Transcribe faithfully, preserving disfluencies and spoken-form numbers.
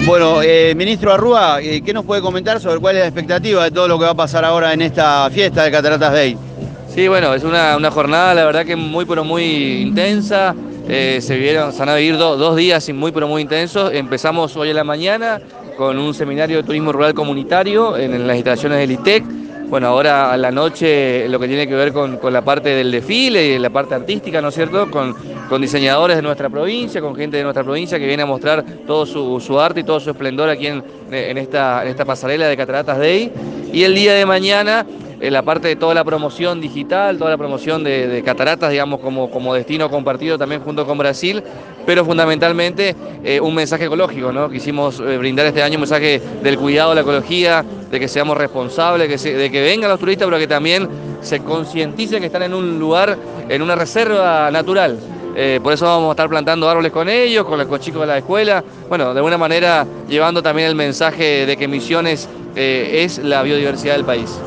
Bueno, eh, ministro Arrúa, eh, ¿qué nos puede comentar sobre cuál es la expectativa de todo lo que va a pasar ahora en esta fiesta de Cataratas Day? Sí, bueno, es una, una jornada, la verdad que muy, pero muy intensa. Eh, se vivieron, se van a vivir do- dos días muy, pero muy intensos. Empezamos hoy en la mañana con un seminario de turismo rural comunitario en, en las instalaciones del I T E C. Bueno, ahora a la noche lo que tiene que ver con, con la parte del desfile y la parte artística, ¿no es cierto? Con, con diseñadores de nuestra provincia, con gente de nuestra provincia que viene a mostrar todo su, su arte y todo su esplendor aquí en, en esta, en esta pasarela de Cataratas Day. Y el día de mañana eh, la parte de toda la promoción digital, toda la promoción de, de Cataratas, digamos, como, como destino compartido también junto con Brasil, pero fundamentalmente eh, un mensaje ecológico, ¿no? Quisimos eh, brindar este año un mensaje del cuidado de la ecología, de que seamos responsables, que se, de que vengan los turistas, pero que también se concienticen que están en un lugar, en una reserva natural. Eh, por eso vamos a estar plantando árboles con ellos, con los chicos de la escuela. Bueno, de alguna manera llevando también el mensaje de que Misiones eh, es la biodiversidad del país.